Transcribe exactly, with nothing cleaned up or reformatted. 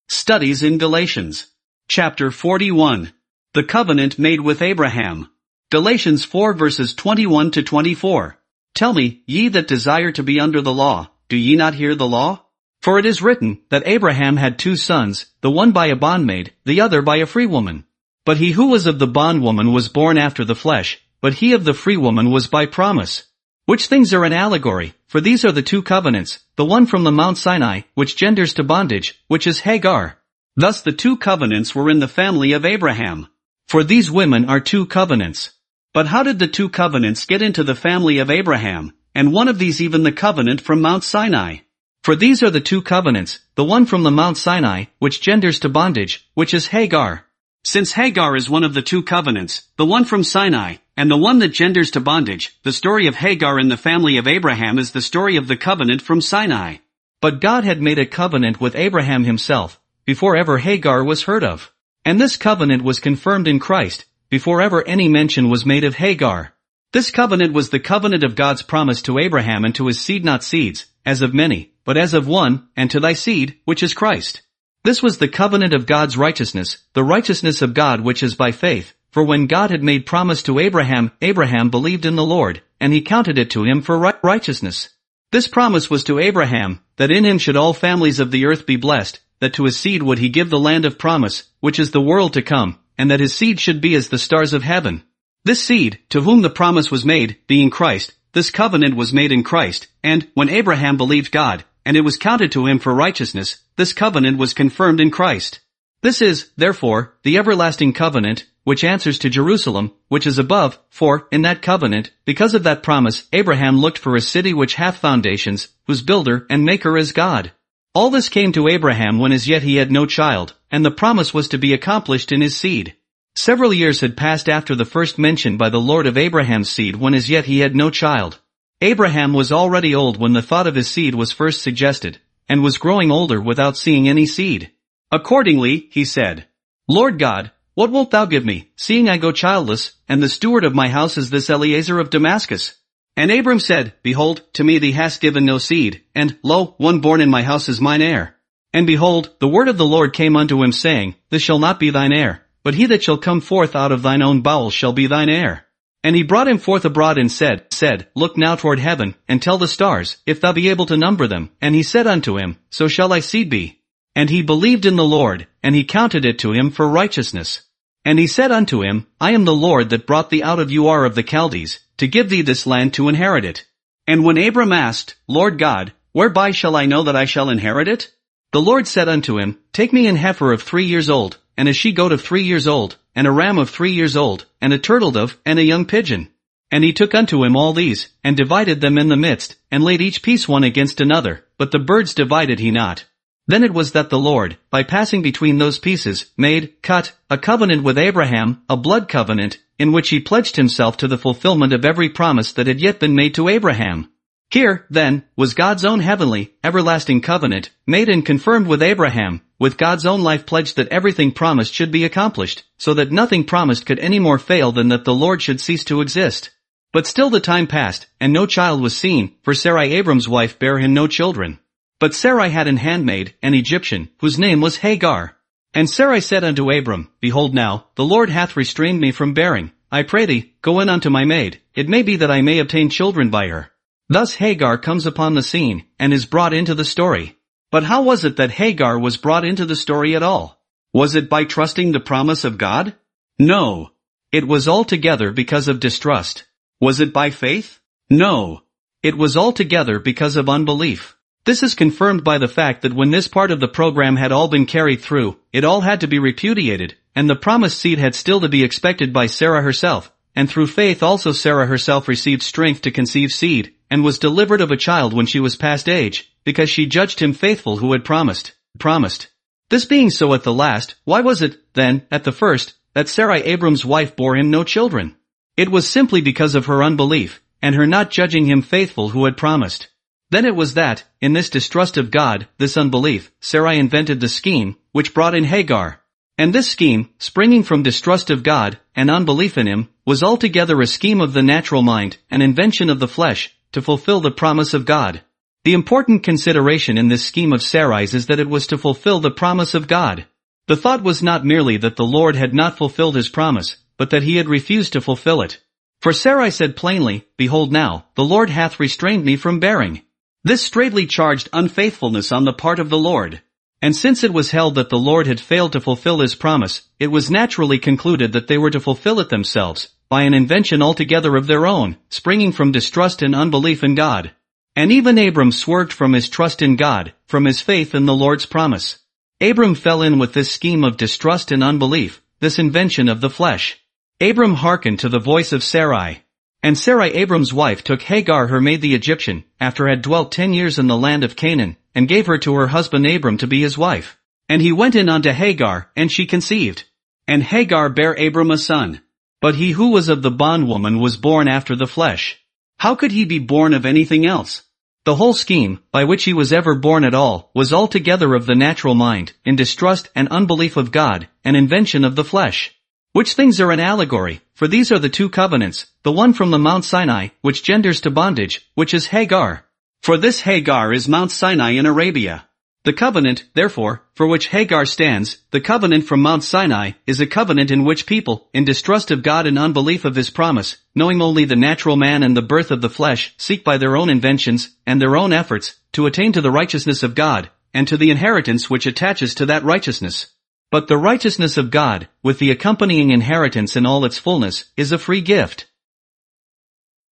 Studies in Galatians. Chapter forty-one. The Covenant Made with Abraham. Galatians four verses twenty-one to twenty-four. Tell me, ye that desire to be under the law, do ye not hear the law? For it is written, that Abraham had two sons, the one by a bondmaid, the other by a free woman. But he who was of the bondwoman was born after the flesh, but he of the free woman was by promise. Which things are an allegory, for these are the two covenants, the one from the Mount Sinai, which genders to bondage, which is Hagar. Thus the two covenants were in the family of Abraham. For these women are two covenants. But how did the two covenants get into the family of Abraham, and one of these even the covenant from Mount Sinai? For these are the two covenants, the one from the Mount Sinai, which genders to bondage, which is Hagar. Since Hagar is one of the two covenants, the one from Sinai, and the one that genders to bondage, the story of Hagar in the family of Abraham is the story of the covenant from Sinai. But God had made a covenant with Abraham himself, before ever Hagar was heard of. And this covenant was confirmed in Christ, before ever any mention was made of Hagar. This covenant was the covenant of God's promise to Abraham and to his seed, not seeds, as of many, but as of one, and to thy seed, which is Christ. This was the covenant of God's righteousness, the righteousness of God which is by faith, for when God had made promise to Abraham, Abraham believed in the Lord, and he counted it to him for righteousness. This promise was to Abraham, that in him should all families of the earth be blessed, that to his seed would he give the land of promise, which is the world to come, and that his seed should be as the stars of heaven. This seed, to whom the promise was made, being Christ, this covenant was made in Christ, and, when Abraham believed God, and it was counted to him for righteousness, this covenant was confirmed in Christ. This is, therefore, the everlasting covenant, which answers to Jerusalem, which is above, for, in that covenant, because of that promise, Abraham looked for a city which hath foundations, whose builder and maker is God. All this came to Abraham when as yet he had no child, and the promise was to be accomplished in his seed. Several years had passed after the first mention by the Lord of Abraham's seed when as yet he had no child. Abraham was already old when the thought of his seed was first suggested, and was growing older without seeing any seed. Accordingly, he said, Lord God, what wilt thou give me, seeing I go childless, and the steward of my house is this Eliezer of Damascus? And Abram said, Behold, to me thee hast given no seed, and, lo, one born in my house is mine heir. And behold, the word of the Lord came unto him, saying, This shall not be thine heir, but he that shall come forth out of thine own bowels shall be thine heir. And he brought him forth abroad and said, said, Look now toward heaven, and tell the stars, if thou be able to number them. And he said unto him, So shall thy seed be. And he believed in the Lord, and he counted it to him for righteousness. And he said unto him, I am the Lord that brought thee out of Ur of the Chaldees, to give thee this land to inherit it. And when Abram asked, Lord God, whereby shall I know that I shall inherit it? The Lord said unto him, Take me an heifer of three years old, and a she-goat of three years old, and a ram of three years old, and a turtle-dove, and a young pigeon. And he took unto him all these, and divided them in the midst, and laid each piece one against another, but the birds divided he not. Then it was that the Lord, by passing between those pieces, made, cut, a covenant with Abraham, a blood covenant, in which he pledged himself to the fulfillment of every promise that had yet been made to Abraham. Here, then, was God's own heavenly, everlasting covenant, made and confirmed with Abraham, with God's own life pledged that everything promised should be accomplished, so that nothing promised could any more fail than that the Lord should cease to exist. But still the time passed, and no child was seen, for Sarai Abram's wife bare him no children. But Sarai had an handmaid, an Egyptian, whose name was Hagar. And Sarai said unto Abram, Behold now, the Lord hath restrained me from bearing. I pray thee, go in unto my maid, it may be that I may obtain children by her. Thus Hagar comes upon the scene, and is brought into the story. But how was it that Hagar was brought into the story at all? Was it by trusting the promise of God? No. It was altogether because of distrust. Was it by faith? No. It was altogether because of unbelief. This is confirmed by the fact that when this part of the program had all been carried through, it all had to be repudiated, and the promised seed had still to be expected by Sarah herself, and through faith also Sarah herself received strength to conceive seed, and was delivered of a child when she was past age, because she judged him faithful who had promised, promised. This being so at the last, why was it, then, at the first, that Sarai Abram's wife bore him no children? It was simply because of her unbelief, and her not judging him faithful who had promised. Then it was that, in this distrust of God, this unbelief, Sarai invented the scheme, which brought in Hagar. And this scheme, springing from distrust of God, and unbelief in him, was altogether a scheme of the natural mind, an invention of the flesh, to fulfill the promise of God. The important consideration in this scheme of Sarai's is that it was to fulfill the promise of God. The thought was not merely that the Lord had not fulfilled his promise, but that he had refused to fulfill it. For Sarai said plainly, Behold now, the Lord hath restrained me from bearing. This straightly charged unfaithfulness on the part of the Lord. And since it was held that the Lord had failed to fulfill his promise, it was naturally concluded that they were to fulfill it themselves, by an invention altogether of their own, springing from distrust and unbelief in God. And even Abram swerved from his trust in God, from his faith in the Lord's promise. Abram fell in with this scheme of distrust and unbelief, this invention of the flesh. Abram hearkened to the voice of Sarai. And Sarai Abram's wife took Hagar her maid the Egyptian, after had dwelt ten years in the land of Canaan, and gave her to her husband Abram to be his wife. And he went in unto Hagar, and she conceived. And Hagar bare Abram a son. But he who was of the bondwoman was born after the flesh. How could he be born of anything else? The whole scheme, by which he was ever born at all, was altogether of the natural mind, in distrust and unbelief of God, an invention of the flesh. Which things are an allegory, for these are the two covenants, the one from the Mount Sinai, which genders to bondage, which is Hagar. For this Hagar is Mount Sinai in Arabia. The covenant, therefore, for which Hagar stands, the covenant from Mount Sinai, is a covenant in which people, in distrust of God and unbelief of his promise, knowing only the natural man and the birth of the flesh, seek by their own inventions, and their own efforts, to attain to the righteousness of God, and to the inheritance which attaches to that righteousness. But the righteousness of God, with the accompanying inheritance in all its fullness, is a free gift.